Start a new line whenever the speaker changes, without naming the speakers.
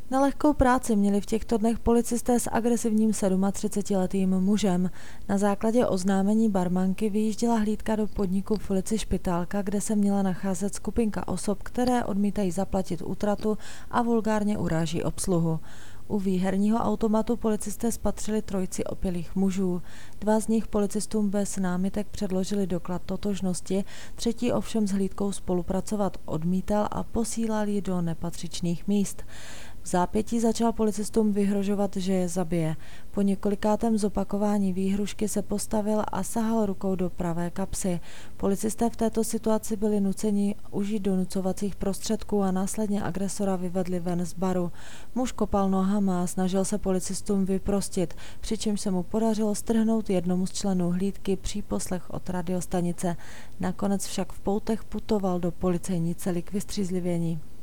Nelehkou práci měli v těchto dnech policisté s agresivním 37letým mužem. Na základě oznámení barmanky vyjížděla hlídka do podniku v ulici Špitálka, kde se měla nacházet skupinka osob, které odmítají zaplatit útratu a vulgárně uráží obsluhu. U výherního automatu policisté spatřili trojici opilých mužů. Dva z nich policistům bez námitek předložili doklad totožnosti, třetí ovšem s hlídkou spolupracovat odmítal a posílal ji do nepatřičných míst. V zápětí začal policistům vyhrožovat, že je zabije. Po několikátém zopakování výhrušky se postavil a sahal rukou do pravé kapsy. Policisté v této situaci byli nuceni užít donucovacích prostředků a následně agresora vyvedli ven z baru. Muž kopal nohama a snažil se policistům vyprostit, přičemž se mu podařilo strhnout jednomu z členů hlídky příposlech od radiostanice. Nakonec však v poutech putoval do policejní cely k vystřízlivění.